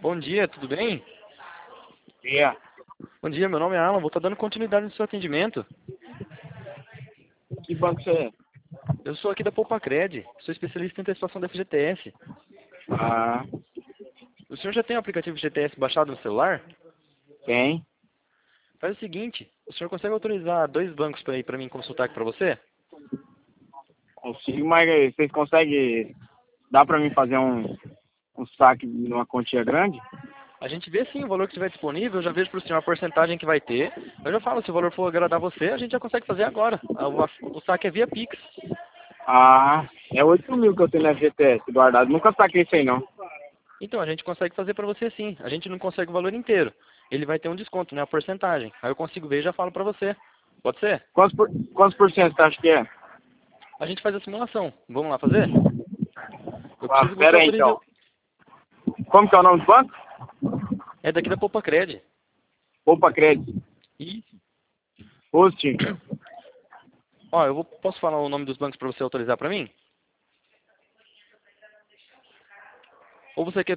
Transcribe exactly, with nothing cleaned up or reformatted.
Bom dia, tudo bem? Dia. Bom dia, meu nome é Alan, vou estar dando continuidade no seu atendimento. Que banco você é? Eu sou aqui da Poupacred, sou especialista em antecipação da F G T S. Ah, O senhor já tem o aplicativo G T S baixado no celular? tem. Faz o seguinte, o senhor consegue autorizar dois bancos para ir para mim consultar aqui para você? Consigo, mas vocês conseguem... Dá pra mim fazer um, um saque numa quantia grande? A gente vê sim o valor que estiver disponível, eu já vejo para o senhor a porcentagem que vai ter. Eu já falo, se o valor for agradar você, a gente já consegue fazer agora. O, o saque é via Pix. Ah, é oito mil que eu tenho na F G T S guardado. Nunca saquei isso aí, não. Então, a gente consegue fazer para você sim. A gente não consegue o valor inteiro. Ele vai ter um desconto, né? A porcentagem. Aí eu consigo ver e já falo para você. Pode ser? Quantos por, quantos por cento você acha que é? A gente faz a simulação. Vamos lá fazer? Eu Ah, preciso que você pera aí, autorize. então. Como que é o nome do banco? É daqui da Poupacred. Poupa Crédito. Isso. Hosting. Ó, eu vou, posso falar o nome dos bancos para você autorizar para mim? Ou você quer